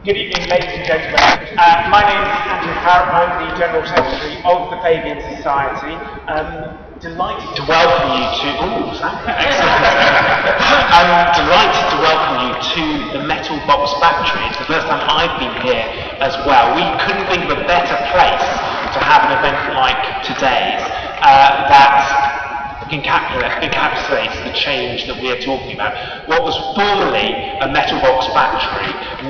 Good evening, ladies and gentlemen. My name is Andrew Harrop. I'm the General Secretary of the Fabian Society. Delighted to welcome you to... I'm delighted to welcome you to the Metal Box Factory. It's the first time I've been here as well. We couldn't think of a better place to have an event like today's that encapsulates the change that we're talking about. What was formerly a metal box factory,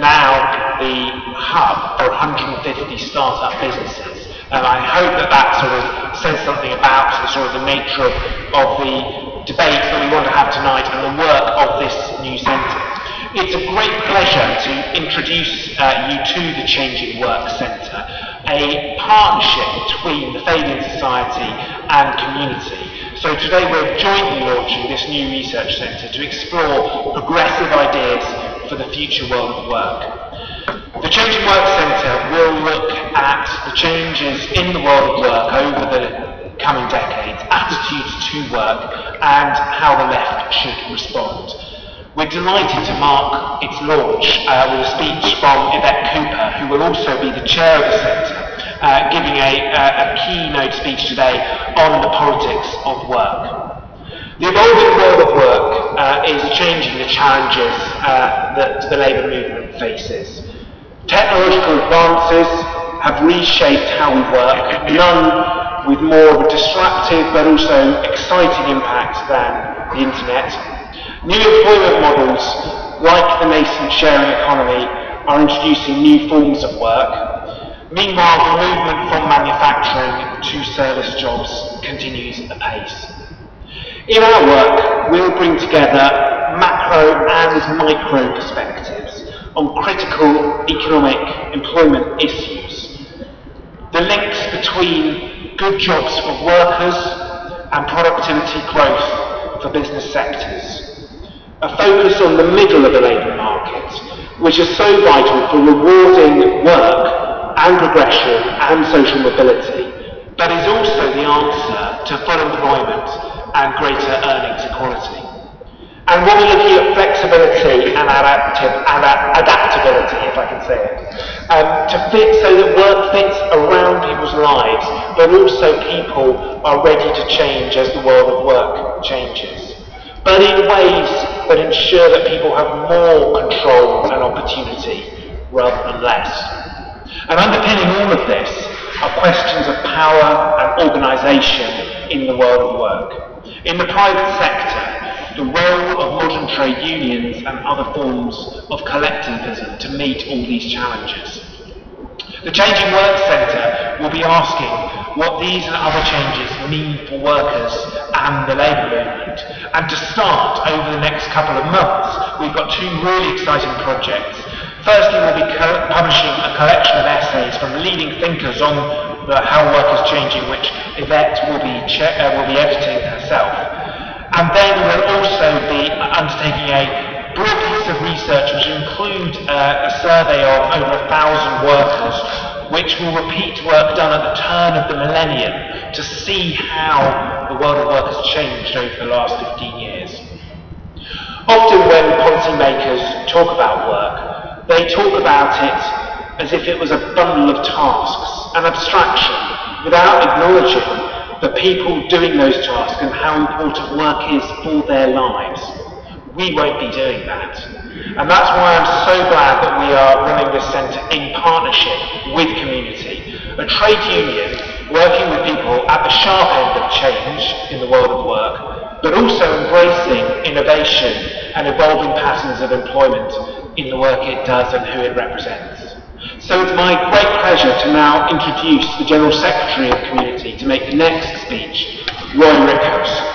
now the hub for 150 startup businesses. And I hope that sort of says something about the nature of the debate that we want to have tonight and the work of this new centre. It's a great pleasure to introduce you to the Changing Work Centre, a partnership between the Fabian Society and community. So today we're jointly launching this new research centre to explore progressive ideas for the future world of work. The Changing Work Centre will look at the changes in the world of work over the coming decades, attitudes to work, and how the left should respond. We're delighted to mark its launch with a speech from Yvette Cooper, who will also be the chair of the centre, giving a keynote speech today on the politics of work. The evolving world of work is changing the challenges that the labour movement faces. Technological advances have reshaped how we work, none with more of a disruptive but also exciting impact than the internet. New employment models, like the nascent sharing economy, are introducing new forms of work. Meanwhile, the movement from manufacturing to service jobs continues apace. In our work, we'll bring together macro and micro perspectives on critical economic employment issues. The links between good jobs for workers and productivity growth for business sectors. A focus on the middle of the labour market, which is so vital for rewarding work and progression and social mobility, but is also the answer to full employment and greater earnings equality. And we'll be looking at flexibility and adaptability, if I can say it, to fit so that work fits around people's lives, but also people are ready to change as the world of work changes, but in ways that ensure that people have more control and opportunity rather than less. And underpinning all of this are questions of power and organisation in the world of work. In the private sector, the role of modern trade unions and other forms of collectivism to meet all these challenges. The Changing Work Centre will be asking what these and other changes mean for workers and the labour movement. And to start, over the next couple of months, we've got two really exciting projects. Firstly, we'll be publishing a collection of essays from leading thinkers on how work is changing, which Yvette will be editing herself. And then we'll also be undertaking a broad piece of research which will include a survey of over 1,000 workers, which will repeat work done at the turn of the millennium to see how the world of work has changed over the last 15 years. Often when policymakers talk about work, they talk about it as if it was a bundle of tasks, an abstraction, without acknowledging the people doing those tasks and how important work is for their lives. We won't be doing that. And that's why I'm so glad that we are running this centre in partnership with community, a trade union working with people at the sharp end of change in the world of work, but also embracing innovation and evolving patterns of employment in the work it does and who it represents. So it's my great pleasure to now introduce the General Secretary of Community to make the next speech, Roy Rickhouse.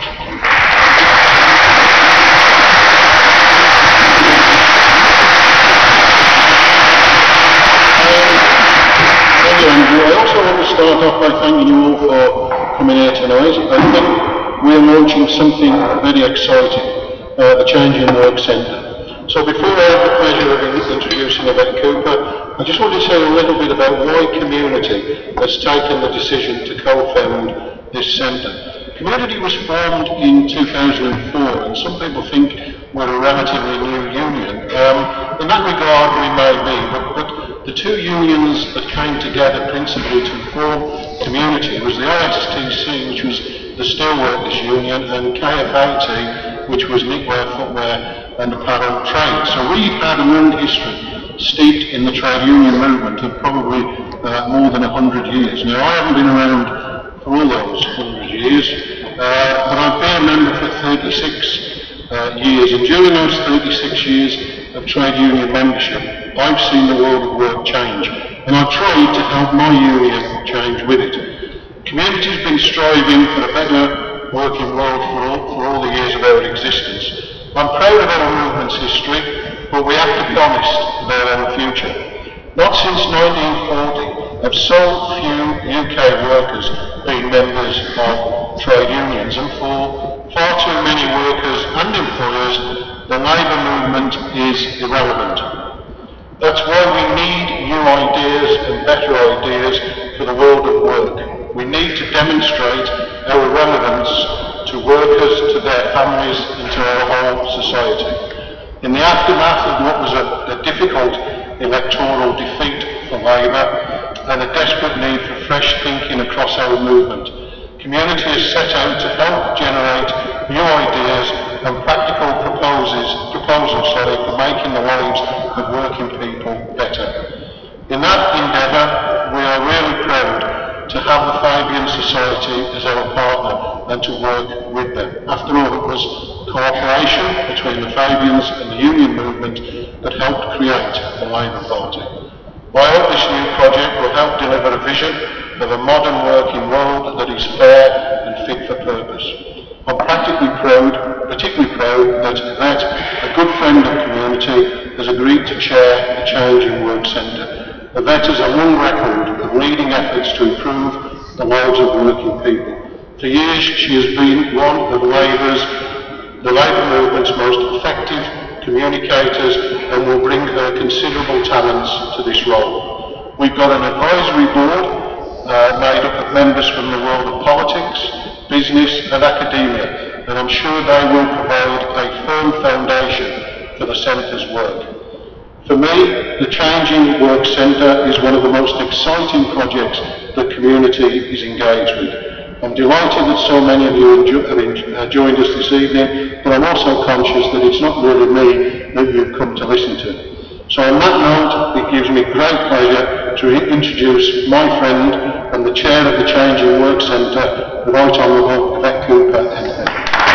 Thank you, Andrew. I also want to start off by thanking you all for coming here tonight. I think we're launching something very exciting, the Changing Work Centre. So before I have the pleasure of introducing Yvette Cooper, I just want to say a little bit about why Community has taken the decision to co-found this centre. Community was formed in 2004, and some people think we're a relatively new union. In that regard, we may be, but the two unions that came together principally to form Community was the ISTC, which was the Steelworkers Union, and KFAT, which was knitwear, footwear and apparel trade. So we've had a long history steeped in the trade union movement of probably more than 100 years. Now, I haven't been around for all those 100 years, but I've been a member for 36 years, and during those 36 years of trade union membership, I've seen the world of work change, and I've tried to help my union change with it. Community's been striving for a better working world for all the years of our existence. I'm proud of our movement's history, but we have to be honest about our future. Not since 1940 have so few UK workers been members of trade unions, and for far too many workers and employers, the labour movement is irrelevant. That's why we need new ideas and better ideas for the world of work. We need to demonstrate our relevance to workers, to their families, and to our whole society. In the aftermath of what was a difficult electoral defeat for Labour and a desperate need for fresh thinking across our movement, Community has set out to help generate new ideas and practical proposals for making the lives of working people better. In that endeavour, we are really proud to have the Fabian Society as our partner and to work with them. After all, it was cooperation between the Fabians and the union movement that helped create the Labour Party. I hope this new project will help deliver a vision of a modern working world that is fair and fit for purpose. I'm particularly proud that a good friend of Community has agreed to chair the Change in Work Centre. Yvette has a long record of leading efforts to improve the lives of working people. For years she has been one of the Labour movement's most effective communicators and will bring her considerable talents to this role. We've got an advisory board made up of members from the world of politics, business and academia, and I'm sure they will provide a firm foundation for the Centre's work. For me, the Change in Work Centre is one of the most exciting projects that Community is engaged with. I'm delighted that so many of you have joined us this evening, but I'm also conscious that it's not really me that you've come to listen to. So on that note, it gives me great pleasure to introduce my friend and the chair of the Change in Work Centre, the Right Honourable Yvette Cooper MP.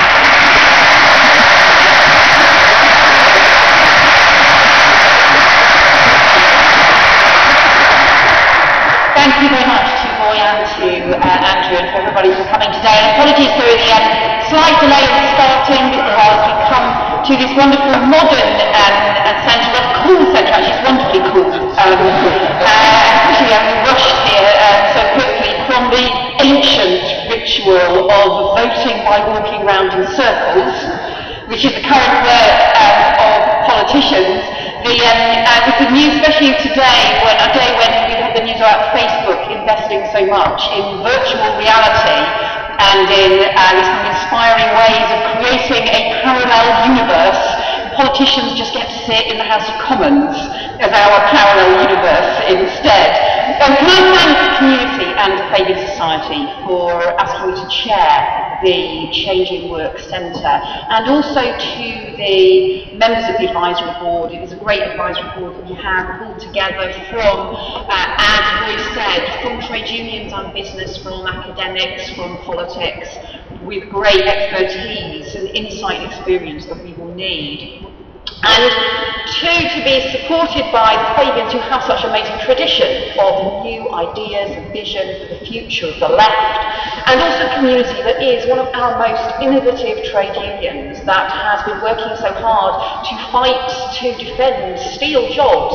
Thank you very much to Roy and to Andrew and to everybody for coming today. And apologies for the slight delay in starting because we've come to this wonderful modern centre, a cool centre, actually it's wonderfully cool. Actually I'm rushed here so quickly from the ancient ritual of voting by walking round in circles, which is the current work of politicians. With the news, especially today, a day when we've had the news about Facebook investing so much in virtual reality and in these inspiring ways of creating a parallel universe, politicians just get to sit in the House of Commons as our parallel universe instead. Can I thank the Community and the Fabian Society for asking me to chair the Change in Work Centre, and also to the members of the advisory board. It is a great advisory board that we have pulled together from, as Roy said, from trade unions and business, from academics, from politics, with great expertise and insight and experience that we will need. And two, to be supported by the Fabians who have such amazing tradition of new ideas and vision for the future of the left, and also Community that is one of our most innovative trade unions that has been working so hard to fight to defend steel jobs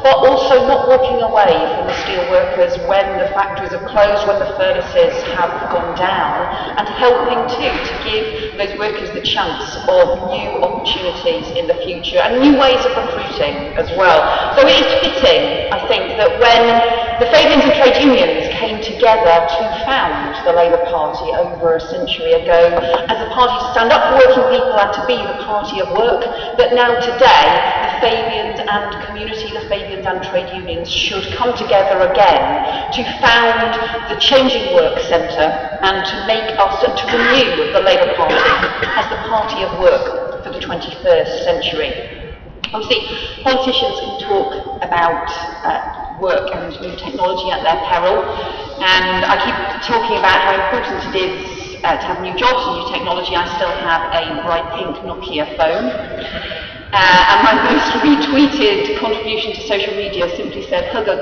but also not walking away from the steel workers when the factories have closed, when the furnaces have gone down, and helping too to give those workers the chance of new opportunities in the future and new ways of recruiting as well. So it is fitting, I think, that when the Fabians and trade unions came together to found the Labour Party over a century ago as a party to stand up for working people and to be the party of work, that now today the Fabians and community, the Fabians and trade unions should come together again to found the Changing Work Centre and to make us, to renew the Labour Party as the party of work for the 21st century. Obviously, politicians can talk about work and new technology at their peril, and I keep talking about how important it is to have new jobs and new technology. I still have a bright pink Nokia phone, and my most retweeted contribution to social media simply said which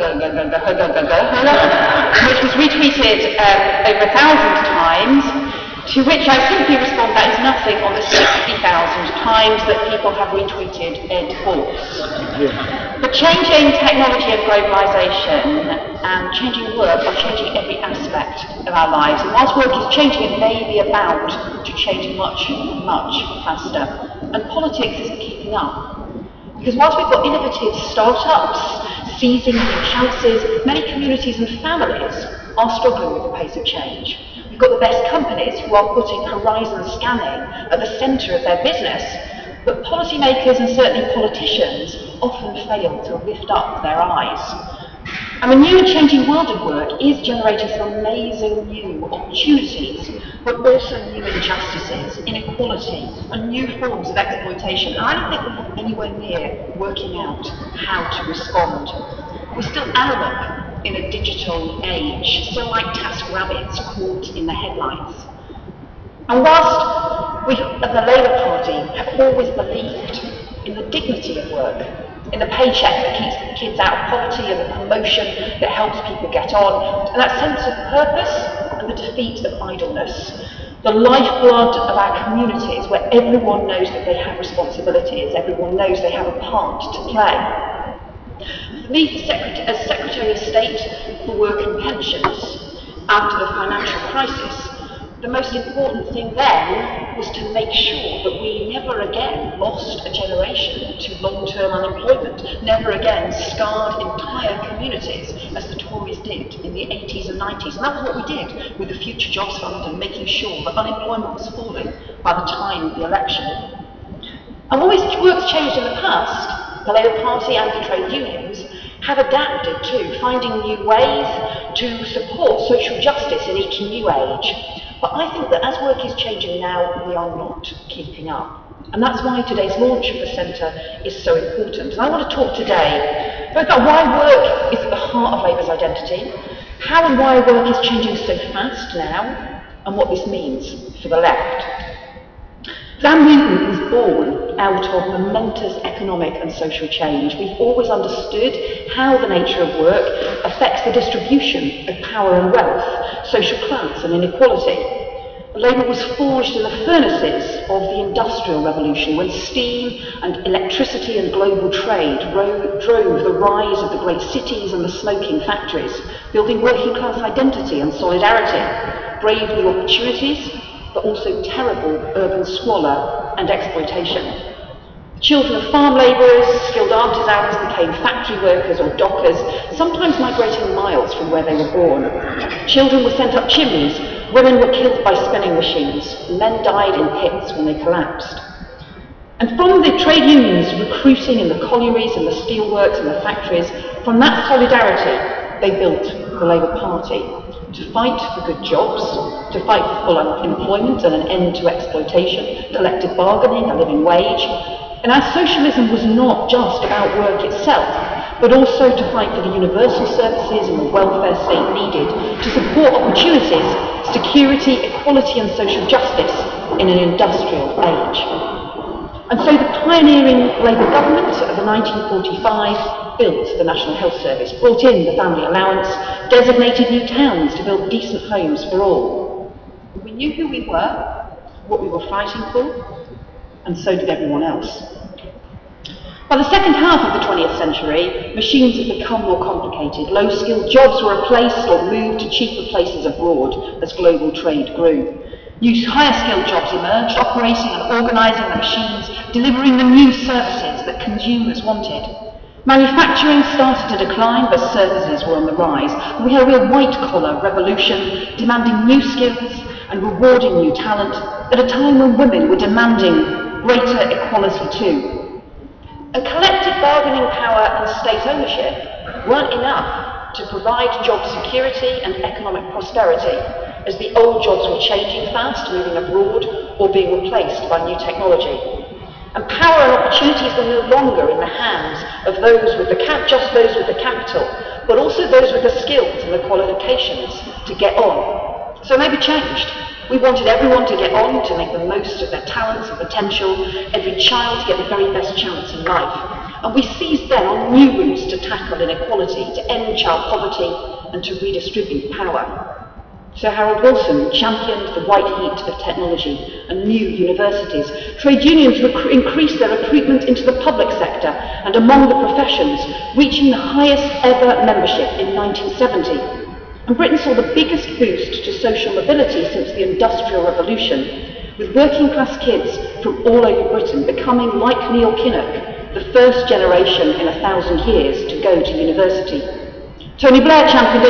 was retweeted over 1,000 times. To which I simply respond, that is nothing on the 60,000 times that people have retweeted Ed Balls. But changing technology and globalisation and changing work are changing every aspect of our lives. And whilst work is changing, it may be about to change much, much faster. And politics isn't keeping up. Because whilst we've got innovative startups seizing new chances, many communities and families are struggling with the pace of change. We've got the best companies who are putting horizon scanning at the centre of their business, but policymakers and certainly politicians often fail to lift up their eyes. And the new and changing world of work is generating some amazing new opportunities, but also new injustices, inequality, and new forms of exploitation. And I don't think we're anywhere near working out how to respond. We're still analog in a digital age, still like TaskRabbits caught in the headlines. And whilst we at the Labour Party have always believed in the dignity of work, in the paycheck that keeps kids out of poverty and the promotion that helps people get on, and that sense of purpose and the defeat of idleness, the lifeblood of our communities where everyone knows that they have responsibilities, everyone knows they have a part to play. For me, as Secretary of State for Work and Pensions, after the financial crisis, the most important thing then was to make sure that we never again lost a generation to long-term unemployment, never again scarred entire communities as the Tories did in the 80s and 90s. And that was what we did with the Future Jobs Fund and making sure that unemployment was falling by the time of the election. And always work's changed in the past, the Labour Party and the trade unions have adapted to finding new ways to support social justice in each new age. But I think that as work is changing now, we are not keeping up. And that's why today's launch of the Centre is so important. And I want to talk today both about why work is at the heart of Labour's identity, how and why work is changing so fast now, and what this means for the left. Dan Newton was born out of momentous economic and social change. We've always understood how the nature of work affects the distribution of power and wealth, social class and inequality. Labour was forged in the furnaces of the Industrial Revolution when steam and electricity and global trade drove the rise of the great cities and the smoking factories, building working class identity and solidarity, brave new opportunities, but also terrible urban squalor and exploitation. Children of farm labourers, skilled artisans became factory workers or dockers, sometimes migrating miles from where they were born. Children were sent up chimneys, women were killed by spinning machines, men died in pits when they collapsed. And from the trade unions recruiting in the collieries and the steelworks and the factories, from that solidarity, they built the Labour Party. To fight for good jobs, to fight for full employment and an end to exploitation, collective bargaining, a living wage. And our socialism was not just about work itself, but also to fight for the universal services and the welfare state needed to support opportunities, security, equality and social justice in an industrial age. And so the pioneering Labour government of the 1945 built the National Health Service, brought in the family allowance, designated new towns to build decent homes for all. We knew who we were, what we were fighting for, and so did everyone else. By the second half of the 20th century, machines had become more complicated. Low-skilled jobs were replaced or moved to cheaper places abroad as global trade grew. New higher-skilled jobs emerged, operating and organising the machines, delivering the new services that consumers wanted. Manufacturing started to decline, but services were on the rise. We had a real white-collar revolution, demanding new skills and rewarding new talent at a time when women were demanding greater equality too. And collective bargaining power and state ownership weren't enough to provide job security and economic prosperity, as the old jobs were changing fast, moving abroad, or being replaced by new technology. And power and opportunities were no longer in the hands of those with just those with the capital, but also those with the skills and the qualifications to get on. So maybe changed. We wanted everyone to get on, to make the most of their talents and potential, every child to get the very best chance in life. And we seized then on new routes to tackle inequality, to end child poverty, and to redistribute power. Sir Harold Wilson championed the white heat of technology and new universities. Trade unions increased their recruitment into the public sector and among the professions, reaching the highest ever membership in 1970. And Britain saw the biggest boost to social mobility since the Industrial Revolution, with working class kids from all over Britain becoming, like Neil Kinnock, the first generation in 1,000 years to go to university. Tony Blair championed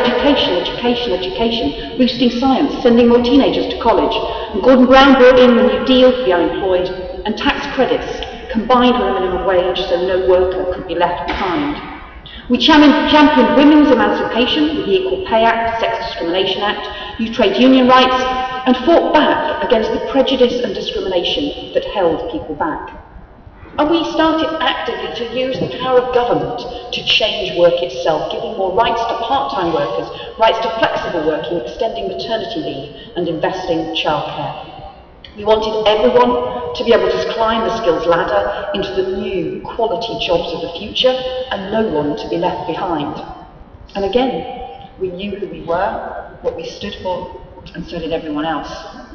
education, boosting science, sending more teenagers to college, and Gordon Brown brought in the New Deal for the unemployed and tax credits, combined with a minimum wage so no worker could be left behind. We championed women's emancipation with the Equal Pay Act, Sex Discrimination Act, new trade union rights, and fought back against the prejudice and discrimination that held people back. And we started actively to use the power of government to change work itself, giving more rights to part-time workers, rights to flexible working, extending maternity leave, and investing in childcare. We wanted everyone to be able to climb the skills ladder into the new quality jobs of the future, and no one to be left behind. And again, we knew who we were, what we stood for, and so did everyone else.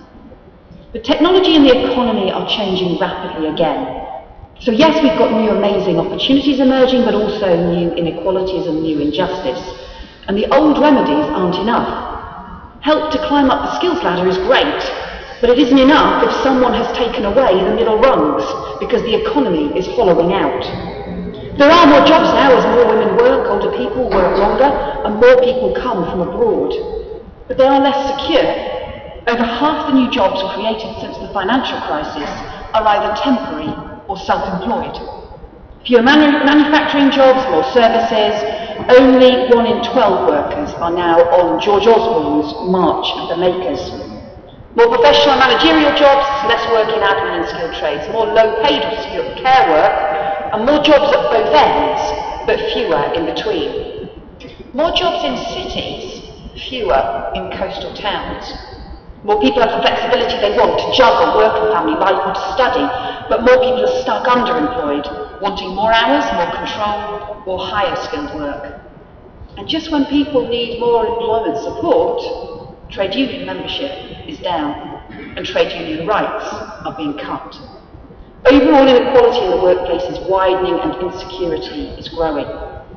But technology and the economy are changing rapidly again. So yes, we've got new amazing opportunities emerging, but also new inequalities and new injustice. And the old remedies aren't enough. Help to climb up the skills ladder is great, but it isn't enough if someone has taken away the middle rungs, because the economy is hollowing out. There are more jobs now as more women work, older people work longer, and more people come from abroad. But they are less secure. Over half the new jobs created since the financial crisis are either temporary or self-employed. Fewer manufacturing jobs, more services. Only 1 in 12 workers are now on George Osborne's March of the Makers. More professional and managerial jobs, less work in admin and skilled trades, more low-paid or skilled care work, and more jobs at both ends, but fewer in between. More jobs in cities, fewer in coastal towns. More people have the flexibility they want to juggle work and family life or to study, but more people are stuck underemployed, wanting more hours, more control, or higher skilled work. And just when people need more employment support, trade union membership is down, and trade union rights are being cut. Overall inequality in the workplace is widening and insecurity is growing.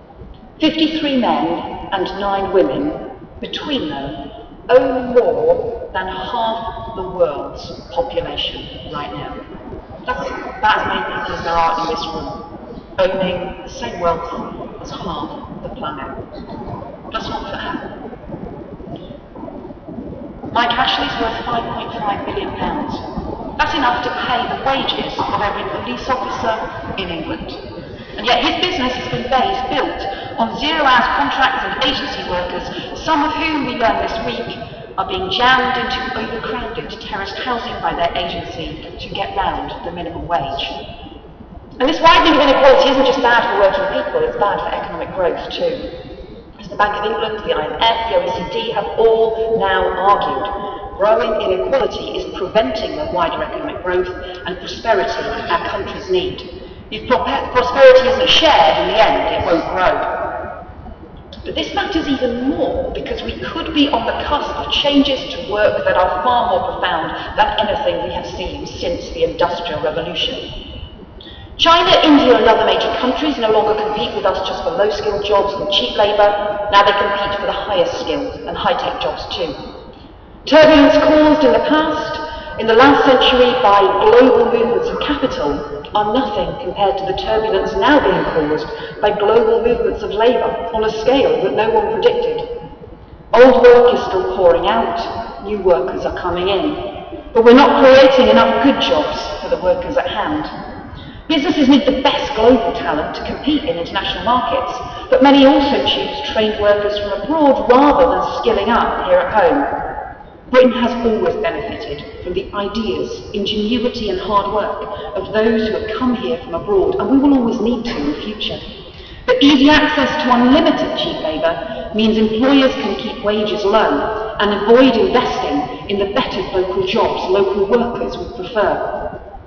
53 men and 9 women, between them, own more than half the world's population right now. That's about as many people as there are in this room, owning the same wealth as half the planet. That's not fair. Mike Ashley's worth £5.5 billion. That's enough to pay the wages of every police officer in England. And yet his business has been built on zero-hours contracts and agency workers, some of whom we learned this week are being jammed into overcrowded terraced housing by their agency to get round the minimum wage. And this widening of inequality isn't just bad for working people, it's bad for economic growth too. As the Bank of England, the IMF, the OECD have all now argued, growing inequality is preventing the wider economic growth and prosperity our countries need. If prosperity isn't shared, in the end, it won't grow. But this matters even more because we could be on the cusp of changes to work that are far more profound than anything we have seen since the Industrial Revolution. China, India and other major countries no longer compete with us just for low-skilled jobs and cheap labour. Now they compete for the highest skilled and high-tech jobs too. Turbulence caused in the past, in the last century, by global movements of capital are nothing compared to the turbulence now being caused by global movements of labour on a scale that no one predicted. Old work is still pouring out, new workers are coming in, but we're not creating enough good jobs for the workers at hand. Businesses need the best global talent to compete in international markets, but many also choose trained workers from abroad rather than skilling up here at home. Britain has always benefited from the ideas, ingenuity and hard work of those who have come here from abroad, and we will always need to in the future. But easy access to unlimited cheap labour means employers can keep wages low and avoid investing in the better local jobs local workers would prefer.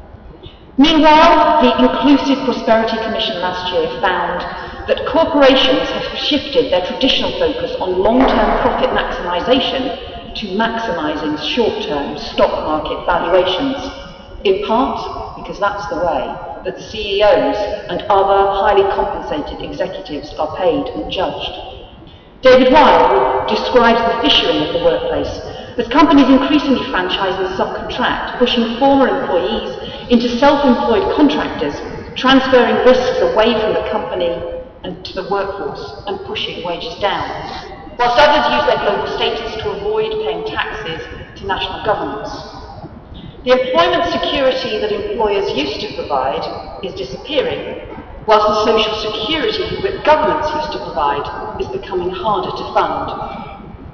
Meanwhile, the Inclusive Prosperity Commission last year found that corporations have shifted their traditional focus on long-term profit maximisation to maximising short-term stock market valuations, in part because that's the way that the CEOs and other highly compensated executives are paid and judged. David Weil describes the fissuring of the workplace as companies increasingly franchise and subcontract, pushing former employees into self-employed contractors, transferring risks away from the company and to the workforce and pushing wages down, whilst others use their global status to avoid paying taxes to national governments. The employment security that employers used to provide is disappearing, whilst the social security that governments used to provide is becoming harder to fund.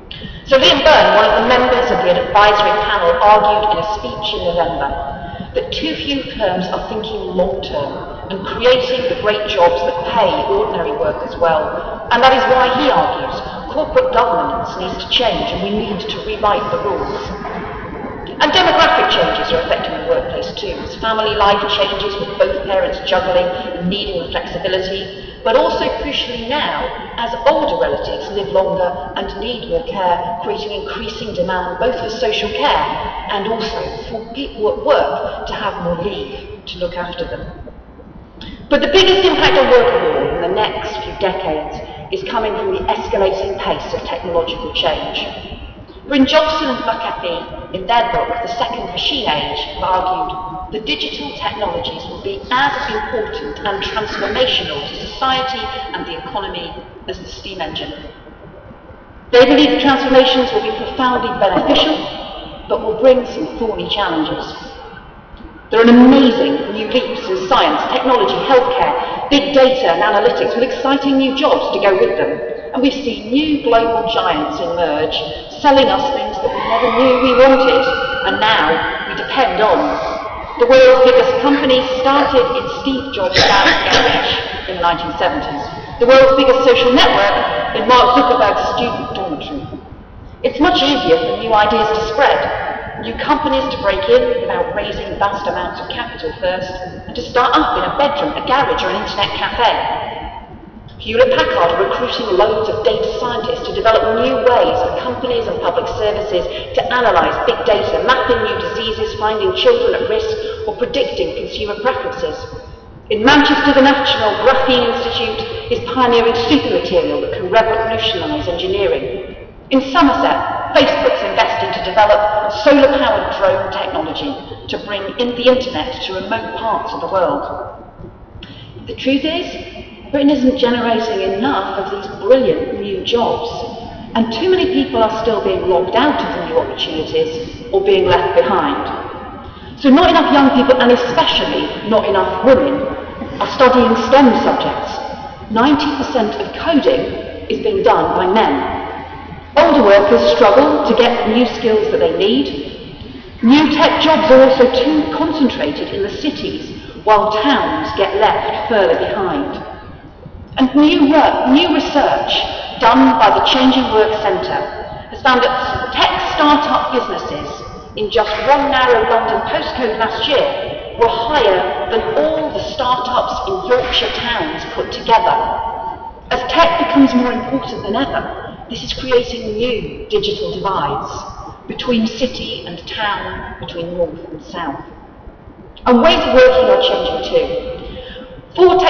So Liam Byrne, one of the members of the advisory panel, argued in a speech in November that too few firms are thinking long-term and creating the great jobs that pay ordinary workers well. And that is why he argues corporate governance needs to change and we need to rewrite the rules. And demographic changes are affecting the workplace too, as family life changes with both parents juggling and needing the flexibility, but also crucially now, as older relatives live longer and need more care, creating increasing demand both for social care and also for people at work to have more leave to look after them. But the biggest impact on work of all in the next few decades is coming from the escalating pace of technological change. Bryn Johnson and McAfee, in their book, The Second Machine Age, have argued that digital technologies will be as important and transformational to society and the economy as the steam engine. They believe the transformations will be profoundly beneficial, but will bring some thorny challenges. There are amazing new leaps in science, technology, healthcare, big data and analytics with exciting new jobs to go with them. And we've seen new global giants emerge, selling us things that we never knew we wanted, and now we depend on. The world's biggest company started in Steve Jobs' garage in the 1970s. The world's biggest social network in Mark Zuckerberg's student dormitory. It's much easier for new ideas to spread, new companies to break in without raising vast amounts of capital first, and to start up in a bedroom, a garage or an internet cafe. Hewlett-Packard are recruiting loads of data scientists to develop new ways for companies and public services to analyse big data, mapping new diseases, finding children at risk, or predicting consumer preferences. In Manchester, the National Graphene Institute is pioneering supermaterial that can revolutionise engineering. In Somerset, Facebook's investing to develop solar-powered drone technology to bring in the internet to remote parts of the world. The truth is, Britain isn't generating enough of these brilliant new jobs, and too many people are still being locked out of the new opportunities or being left behind. So not enough young people, and especially not enough women, are studying STEM subjects. 90% of coding is being done by men. Older workers struggle to get the new skills that they need. New tech jobs are also too concentrated in the cities, while towns get left further behind. And new research done by the Changing Work Centre has found that tech start-up businesses in just one narrow London postcode last year were higher than all the start-ups in Yorkshire towns put together. As tech becomes more important than ever, this is creating new digital divides between city and town, between north and south. And ways of working are changing too.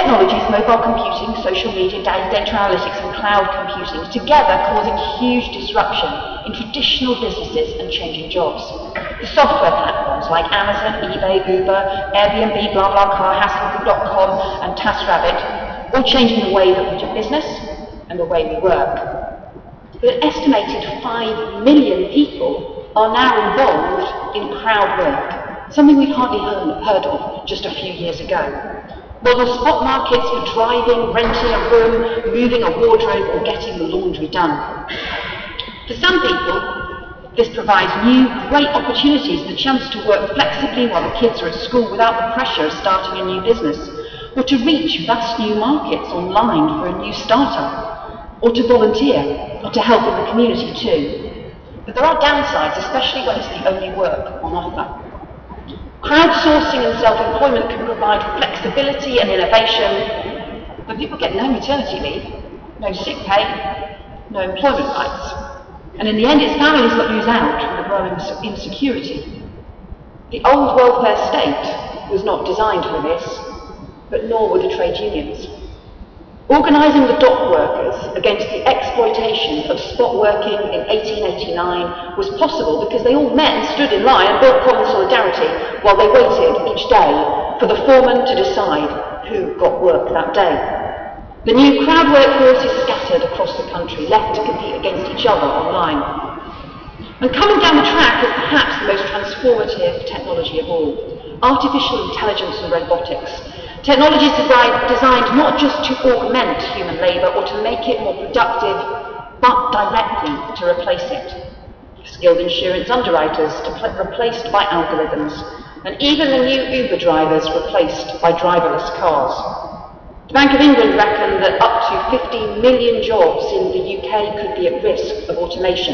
technologies, mobile computing, social media, data analytics and cloud computing, together causing huge disruption in traditional businesses and changing jobs. The software platforms like Amazon, eBay, Uber, Airbnb, BlaBlaCar, Hassel.com and TaskRabbit, all changing the way that we do business and the way we work. But an estimated 5 million people are now involved in crowd work, something we'd hardly heard of just a few years ago. Modern spot markets for driving, renting a room, moving a wardrobe or getting the laundry done. For some people, this provides new, great opportunities, the chance to work flexibly while the kids are at school without the pressure of starting a new business, or to reach vast new markets online for a new startup, or to volunteer, or to help in the community too. But there are downsides, especially when it's the only work on offer. Crowdsourcing and self-employment can provide flexibility and innovation, but people get no maternity leave, no sick pay, no employment rights. And in the end, it's families that lose out from the growing insecurity. The old welfare state was not designed for this, but nor were the trade unions. Organising the dock workers against the exploitation of spot working in 1889 was possible because they all met and stood in line and built common solidarity while they waited each day for the foreman to decide who got work that day. The new crowd workforce is scattered across the country, left to compete against each other online. And coming down the track is perhaps the most transformative technology of all, artificial intelligence and robotics. Technology is designed not just to augment human labour or to make it more productive, but directly to replace it. Skilled insurance underwriters replaced by algorithms, and even the new Uber drivers replaced by driverless cars. The Bank of England reckon that up to 15 million jobs in the UK could be at risk of automation.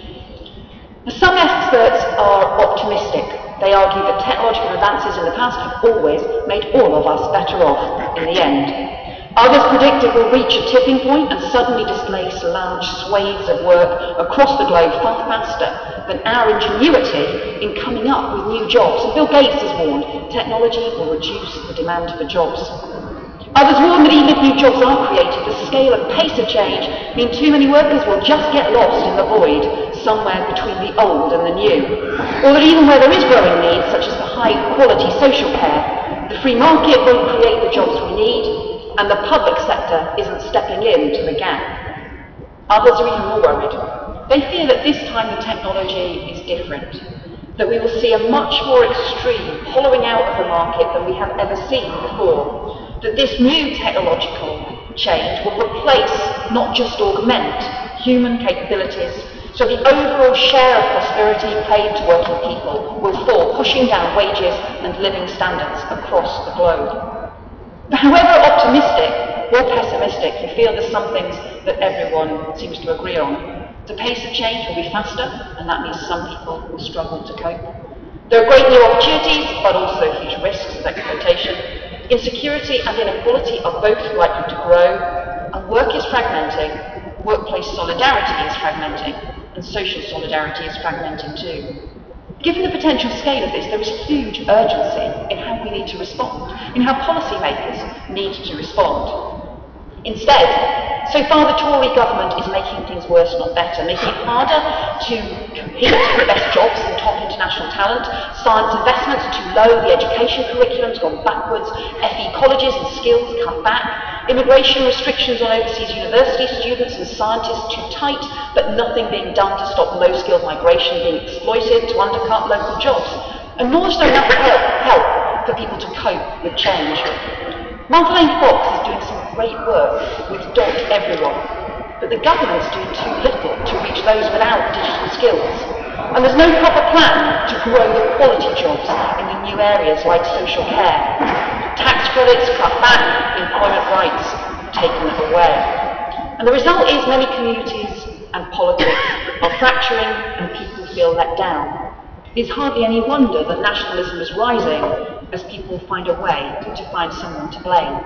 Now, some experts are optimistic. They argue that technological advances in the past have always made all of us better off in the end. Others predict it will reach a tipping point and suddenly displace large swathes of work across the globe far faster than our ingenuity in coming up with new jobs. And Bill Gates has warned technology will reduce the demand for jobs. Others warn that even if new jobs are created, the scale and pace of change mean too many workers will just get lost in the void somewhere between the old and the new. Or that even where there is growing need, such as the high-quality social care, the free market won't create the jobs we need, and the public sector isn't stepping into the gap. Others are even more worried. They fear that this time the technology is different, that we will see a much more extreme hollowing out of the market than we have ever seen before, that this new technological change will replace, not just augment, human capabilities, so the overall share of prosperity paid to working people will fall, pushing down wages and living standards across the globe. But however optimistic or pessimistic, you feel there's some things that everyone seems to agree on. The pace of change will be faster, and that means some people will struggle to cope. There are great new opportunities, but also huge risks of exploitation. Insecurity and inequality are both likely to grow, and work is fragmenting, workplace solidarity is fragmenting, and social solidarity is fragmenting too. Given the potential scale of this, there is huge urgency in how we need to respond, in how policymakers need to respond. Instead, so far the Tory government is making things worse, not better, making it harder to compete for the best jobs and top international talent. Science investments are too low, the education curriculum's gone backwards, FE colleges and skills cut back, immigration restrictions on overseas university students and scientists too tight, but nothing being done to stop low-skilled migration being exploited to undercut local jobs. And nor is there enough help for people to cope with change. Martha Lane Fox is doing some great work with Dot Everyone, but the government's doing too little to reach those without digital skills. And there's no proper plan to grow the quality jobs in the new areas like social care. Tax credits cut back, employment rights taken away. And the result is many communities and politics are fracturing and people feel let down. It's hardly any wonder that nationalism is rising as people find a way to find someone to blame.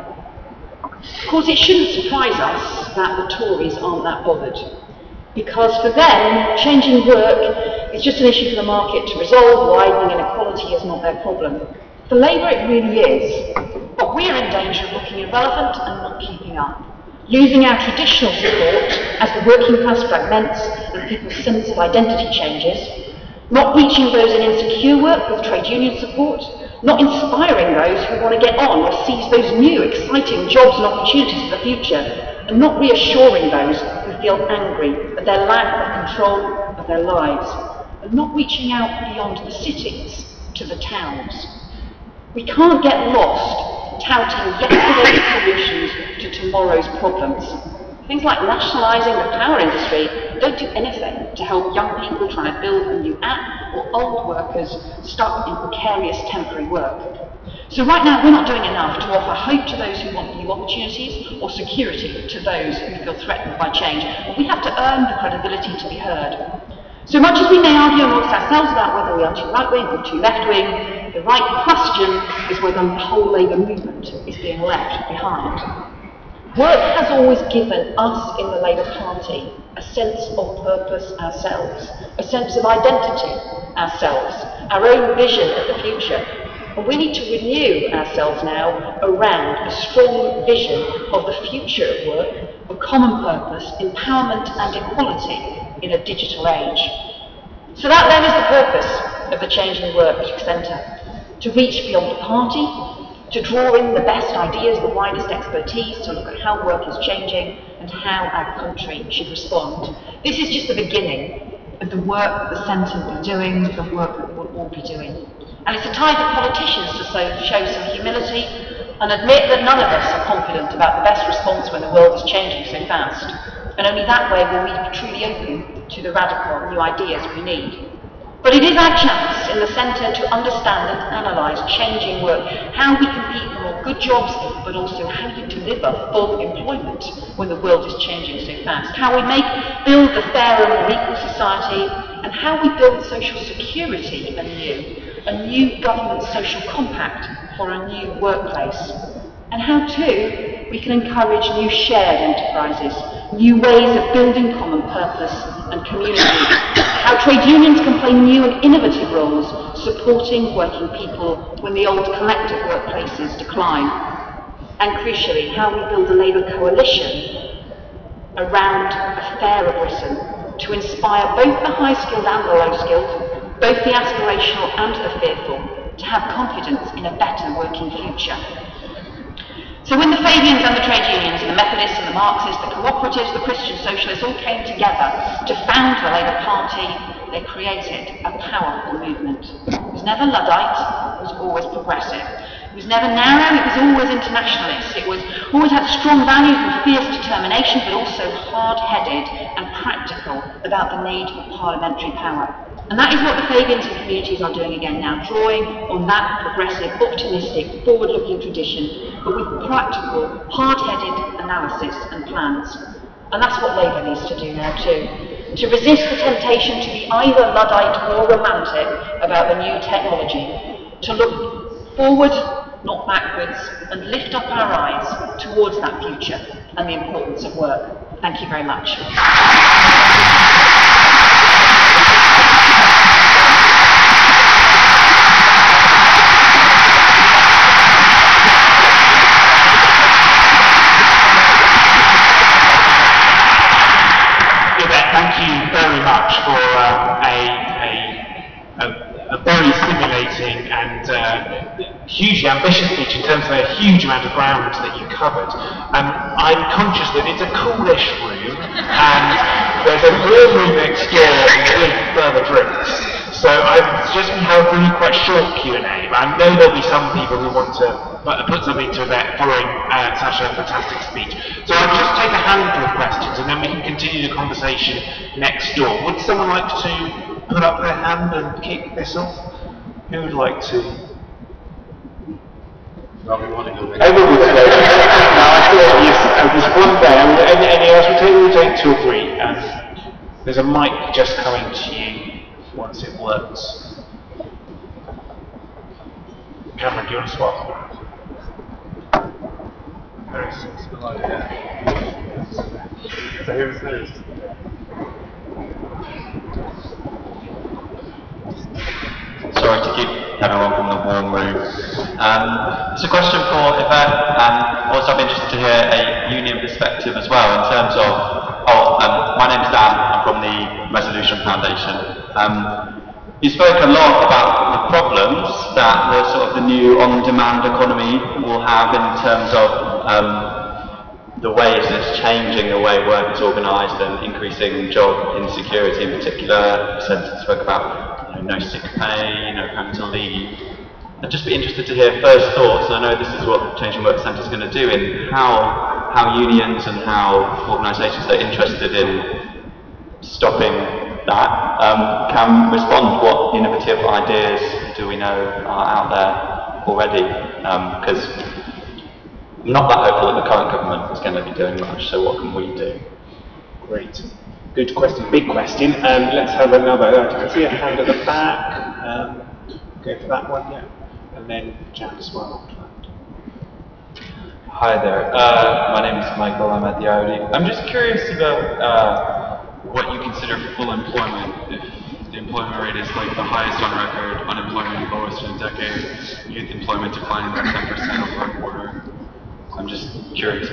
Of course, it shouldn't surprise us that the Tories aren't that bothered, because for them, changing work is just an issue for the market to resolve. Widening inequality is not their problem. For Labour, it really is, but we're in danger of looking irrelevant and not keeping up. Losing our traditional support as the working class fragments and people's sense of identity changes, not reaching those in insecure work with trade union support, not inspiring those who want to get on or seize those new, exciting jobs and opportunities of the future, and not reassuring those who feel angry at their lack of control of their lives, and not reaching out beyond the cities to the towns. We can't get lost touting yesterday's solutions to tomorrow's problems. Things like nationalising the power industry don't do anything to help young people trying to build a new app or old workers stuck in precarious temporary work. So right now we're not doing enough to offer hope to those who want new opportunities or security to those who feel threatened by change. But we have to earn the credibility to be heard. So much as we may argue amongst ourselves about whether we are too right-wing or too left-wing, the right question is whether the whole Labour movement is being left behind. Work has always given us in the Labour Party a sense of purpose ourselves, a sense of identity ourselves, our own vision of the future. And we need to renew ourselves now around a strong vision of the future of work, of common purpose, empowerment and equality in a digital age. So that then is the purpose of the Changing Work Centre, to reach beyond the party, to draw in the best ideas, the widest expertise, to look at how work is changing and how our country should respond. This is just the beginning of the work that the Centre will be doing, the work that we'll all be doing. And it's a time for politicians to show some humility and admit that none of us are confident about the best response when the world is changing so fast. And only that way will we be truly open to the radical new ideas we need. But it is our chance in the Centre to understand and analyse changing work, how we compete for more good jobs, but also how you deliver full employment when the world is changing so fast, how we build a fairer, more equal society, and how we build social security anew, a new government social compact for a new workplace, and how too we can encourage new shared enterprises, new ways of building common purpose and community, how trade unions can play new and innovative roles supporting working people when the old collective workplaces decline, and crucially how we build a Labour coalition around a fairer Britain to inspire both the high-skilled and the low-skilled, both the aspirational and the fearful, to have confidence in a better working future. So when the Fabians and the trade unions and the Methodists and the Marxists, the cooperatives, the Christian socialists all came together to found the Labour Party, they created a powerful movement. It was never Luddite, it was always progressive. It was never narrow, it was always internationalist. It was always had strong values and fierce determination, but also hard-headed and practical about the need for parliamentary power. And that is what the Fabians and communities are doing again now, drawing on that progressive, optimistic, forward-looking tradition, but with practical, hard-headed analysis and plans. And that's what Labour needs to do now too, to resist the temptation to be either Luddite or romantic about the new technology, to look forward, not backwards, and lift up our eyes towards that future and the importance of work. Thank you very much. Thank you very much for a very stimulating and hugely ambitious speech in terms of a huge amount of ground that you covered. I'm conscious that it's a coolish room and there's a real room next door with further drinks. So I suggest we have a really quite short Q&A, but I know there'll be some people who want to put something to bed following such a fantastic speech. So I'll just take a handful of questions and then we can continue the conversation next door. Would someone like to put up their hand and kick this off? Who would like to? Everyone would say. No, I thought there's one there. Any else? We'll take two or three. There's a mic just coming to you once it works. Cameron, do you want to swap? So who's first? Sorry to keep everyone from the warm room. It's a question for Yvette. Was I'd be interested to hear a union perspective as well in terms of, my name's Dan, I'm from the Resolution Foundation. You spoke a lot about the problems that the sort of the new on-demand economy will have in terms of the ways that it's changing the way work is organised and increasing job insecurity in particular. You spoke about no sick pay, no parental leave. I'd just be interested to hear first thoughts, and I know this is what Changing Work Centre is going to do, in how unions and how organisations that are interested in stopping that can respond. What innovative ideas do we know are out there already? Because I'm not that hopeful that the current government is going to be doing much, so what can we do? Great. Good question, big question. Let's have another. I can see a hand at the back. Go for that one, yeah. And then Jan as well. Hi there. My name is Michael. I'm at the IOD. I'm just curious about what you consider full employment. If the employment rate is like the highest on record, unemployment lowest in a decade, youth employment declining by 10% over a quarter. I'm just curious.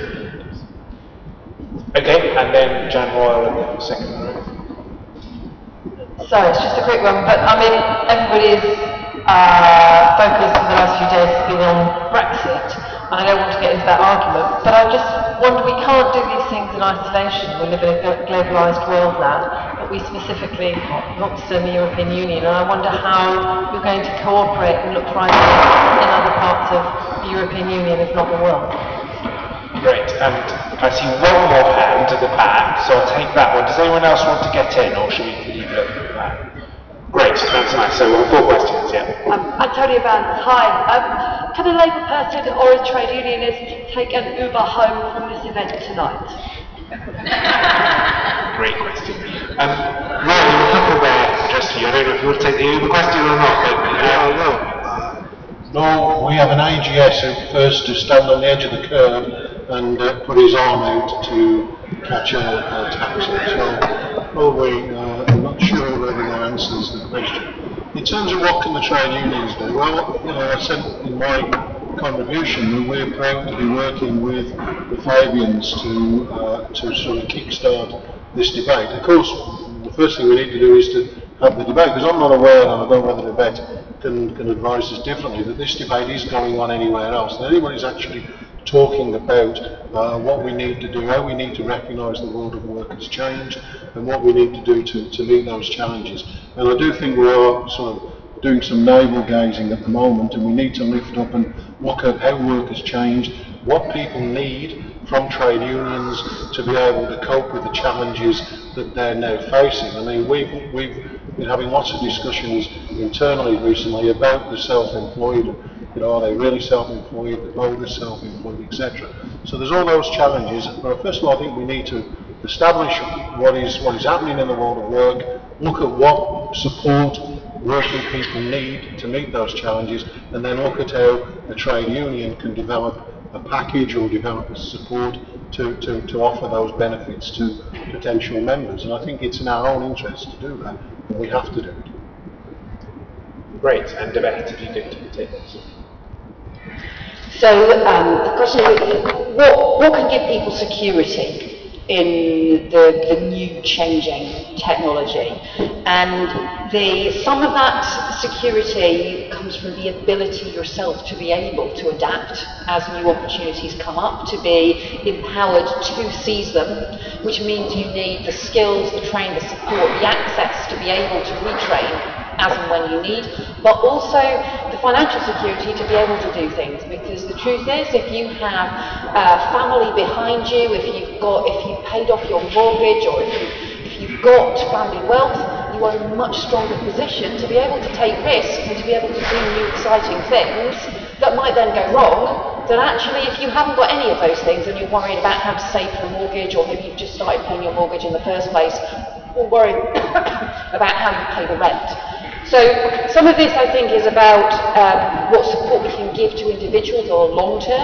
Okay, and then Jan Royal in the second row. Sorry, it's just a quick one, but I mean, everybody's focus for the last few days has been on Brexit, and I don't want to get into that argument, but I just wonder, we can't do these things in isolation. We live in a globalised world now, but we specifically want to serve the European Union, and I wonder how you're going to cooperate and look for ideas in other parts of the European Union, if not the world. Great, and I see one more hand at the back, so I'll take that one. Does anyone else want to get in, or should we leave it at that? Great, that's nice. So we'll have 4 questions, yeah. I'm Tony Vance. Hi. Can a Labour person or a trade unionist take an Uber home from this event tonight? Great question. Ryan, there were a couple there just for you. I don't know if you want to take the Uber question or not, but No, we have an AGS who prefers to stand on the edge of the curb and put his arm out to catch a taxi. So, probably, I'm not sure whether that answers the question. In terms of what can the trade unions do, well, I said in my contribution that we're proud to be working with the Fabians to sort of kickstart this debate. Of course, the first thing we need to do is to have the debate, because I'm not aware, and I don't know whether the debate can advise us differently, that this debate is going on anywhere else, and anybody's actually talking about what we need to do, how we need to recognise the world of work has changed, and what we need to do to meet those challenges. And I do think we are sort of doing some navel gazing at the moment, and we need to lift up and look at how work has changed, what people need from trade unions to be able to cope with the challenges that they're now facing. I mean, we've been having lots of discussions internally recently about the self-employed. Are they really self-employed, the older self-employed, etc. So there's all those challenges, but first of all I think we need to establish what is happening in the world of work, look at what support working people need to meet those challenges, and then look at how a trade union can develop a package or develop a support to offer those benefits to potential members. And I think it's in our own interest to do that, and we have to do it. Great, and Debette, if you could take this. So the question is, what can give people security in the new changing technology? And some of that security comes from the ability yourself to be able to adapt as new opportunities come up, to be empowered to seize them, which means you need the skills, the training, the support, the access to be able to retrain as and when you need, but also the financial security to be able to do things, because the truth is, if you have family behind you, if you've paid off your mortgage, or if you've got family wealth, you are in a much stronger position to be able to take risks and to be able to do new exciting things that might then go wrong, than actually if you haven't got any of those things and you're worried about how to save for a mortgage, or maybe you've just started paying your mortgage in the first place, or worrying about how you pay the rent. So some of this, I think, is about what support we can give to individuals or long term, but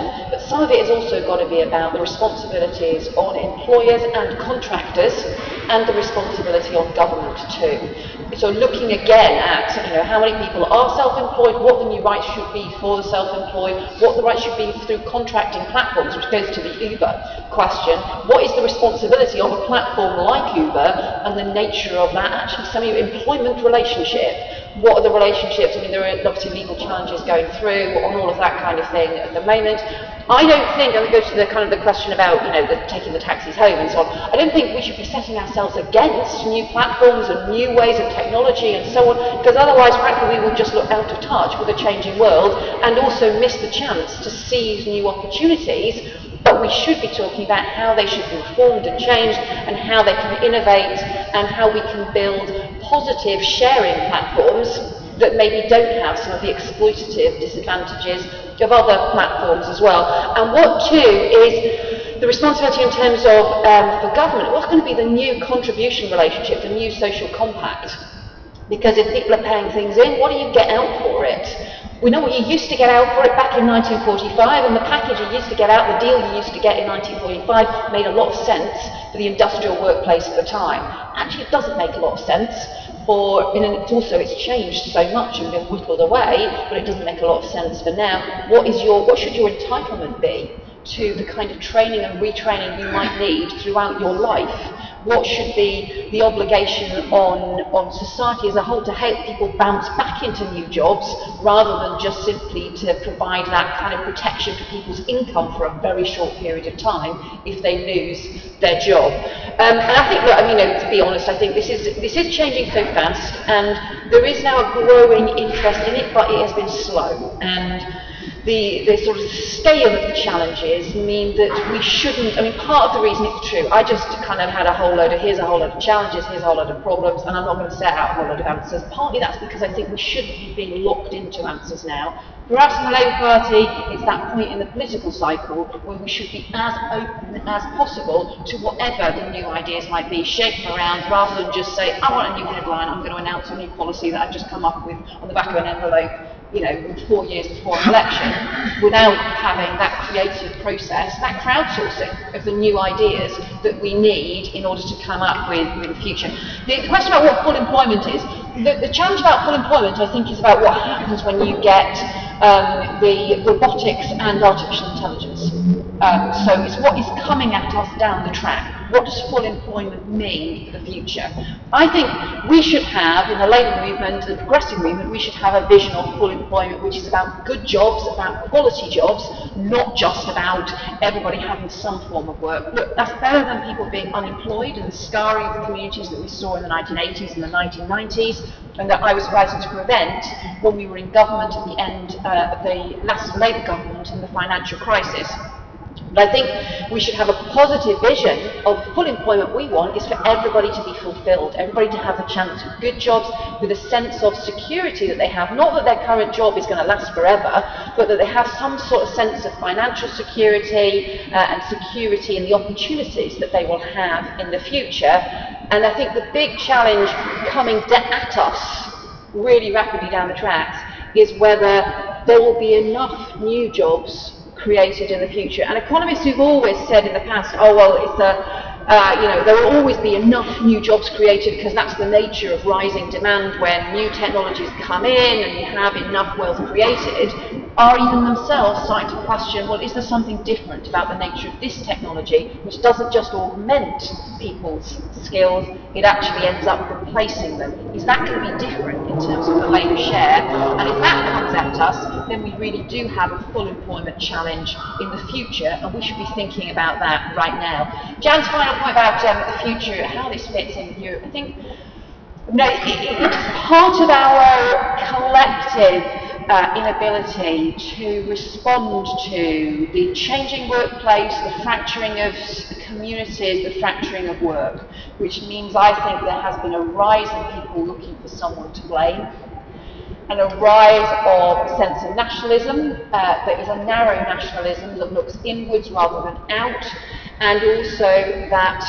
some of it has also got to be about the responsibilities on employers and contractors, and the responsibility on government too. So looking again at, how many people are self-employed, what the new rights should be for the self-employed, what the rights should be through contracting platforms, which goes to the Uber question. What is the responsibility of a platform like Uber and the nature of that actually semi-employment relationship? What are the relationships? There are obviously legal challenges going through on all of that kind of thing at the moment. I don't think, and it goes to the kind of the question about, taking the taxis home and so on, I don't think we should be setting ourselves against new platforms and new ways of technology and so on, because otherwise, frankly, we will just look out of touch with a changing world and also miss the chance to seize new opportunities. But we should be talking about how they should be reformed and changed, and how they can innovate, and how we can build positive sharing platforms that maybe don't have some of the exploitative disadvantages of other platforms as well. And what too is the responsibility in terms of for government, what's going to be the new contribution relationship, the new social compact? Because if people are paying things in, what do you get out for it? We know what you used to get out for it back in 1945, and the package you used to get out, the deal you used to get in 1945 made a lot of sense for the industrial workplace at the time. Actually, it doesn't make a lot of sense it's changed so much and been whittled away, but it doesn't make a lot of sense for now. What should your entitlement be to the kind of training and retraining you might need throughout your life? What should be the obligation on society as a whole to help people bounce back into new jobs, rather than just simply to provide that kind of protection to people's income for a very short period of time if they lose their job? And I think, to be honest, I think this is changing so fast, and there is now a growing interest in it, but it has been slow. And the sort of scale of the challenges mean that we shouldn't, part of the reason it's true, I just kind of had here's a whole load of challenges, here's a whole load of problems, and I'm not going to set out a whole load of answers. Partly that's because I think we shouldn't be being locked into answers now. For us in the Labour Party, it's that point in the political cycle where we should be as open as possible to whatever the new ideas might be, shake them around, rather than just say, I want a new headline, I'm going to announce a new policy that I've just come up with on the back of an envelope, 4 years before an election, without having that creative process, that crowdsourcing of the new ideas that we need in order to come up with the future. The question about what full employment is, the challenge about full employment, I think, is about what happens when you get the robotics and artificial intelligence. So it's what is coming at us down the track. What does full employment mean for the future? I think we should have, in the Labour movement, the progressive movement, we should have a vision of full employment which is about good jobs, about quality jobs, not just about everybody having some form of work. Look, that's better than people being unemployed and the scarring of the communities that we saw in the 1980s and the 1990s, and that I was fighting to prevent when we were in government at the end of the last Labour government in the financial crisis. But I think we should have a positive vision of full employment. We want is for everybody to be fulfilled, everybody to have the chance of good jobs with a sense of security that they have. Not that their current job is going to last forever, but that they have some sort of sense of financial security and security in the opportunities that they will have in the future. And I think the big challenge coming at us really rapidly down the tracks is whether there will be enough new jobs created in the future. And economists who've always said in the past, there will always be enough new jobs created because that's the nature of rising demand when new technologies come in and you have enough wealth created, are even themselves starting to question, well, is there something different about the nature of this technology which doesn't just augment people's skills, it actually ends up replacing them? Is that going to be different in terms of the labour share? And if that comes at us, then we really do have a full employment challenge in the future, and we should be thinking about that right now. Jan's final point about the future, how this fits in with Europe, I think it's part of our collective inability to respond to the changing workplace, the fracturing of communities, the fracturing of work, which means I think there has been a rise in people looking for someone to blame, and a rise of a sense of nationalism that is a narrow nationalism that looks inwards rather than out, and also that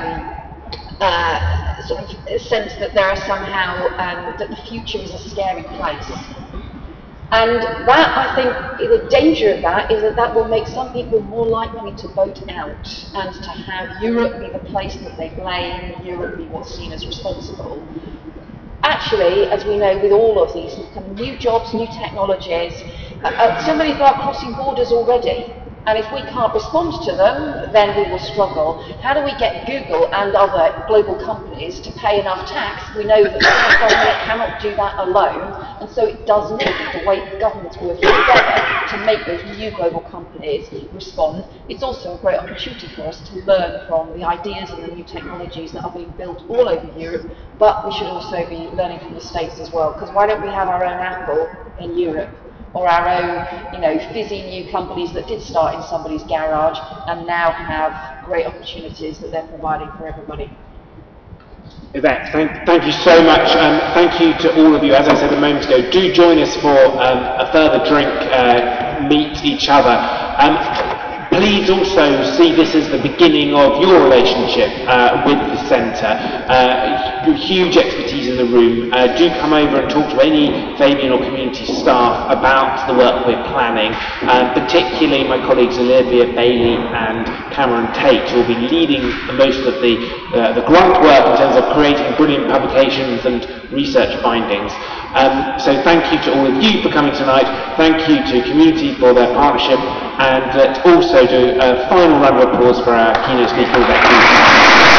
sort of sense that there are somehow that the future is a scary place. And that, I think, the danger of that is that that will make some people more likely to vote out and to have Europe be the place that they blame, Europe be what's seen as responsible. Actually, as we know with all of these kind of new jobs, new technologies, so many people are crossing borders already. And if we can't respond to them, then we will struggle. How do we get Google and other global companies to pay enough tax? We know that the government cannot do that alone, and so it does need the way governments working together to make those new global companies respond. It's also a great opportunity for us to learn from the ideas and the new technologies that are being built all over Europe, but we should also be learning from the States as well, because why don't we have our own Apple in Europe? Or our own, fizzy new companies that did start in somebody's garage and now have great opportunities that they're providing for everybody. Yvette, thank you so much. Thank you to all of you. As I said a moment ago, do join us for a further drink, meet each other. Please also see this as the beginning of your relationship with the centre. Huge expertise in the room. Do come over and talk to any Fabian or community staff about the work we're planning, particularly my colleagues Olivia Bailey and Cameron Tate, who will be leading most of the grunt work in terms of creating brilliant publications and research findings. So thank you to all of you for coming tonight. Thank you to Community for their partnership, and let's also do a final round of applause for our keynote speaker, Rebecca.